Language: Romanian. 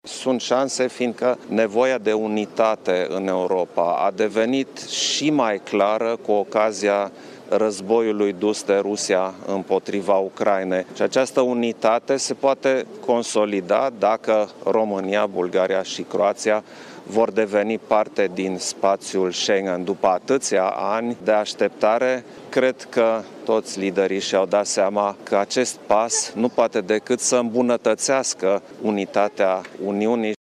Sunt șanse, fiindcă nevoia de unitate în Europa a devenit și mai clară cu ocazia războiului dus de Rusia împotriva Ucrainei. Și această unitate se poate consolida dacă România, Bulgaria și Croația vor deveni parte din spațiul Schengen. După atâția ani de așteptare, cred că toți liderii și-au dat seama că acest pas nu poate decât să îmbunătățească unitatea Uniunii.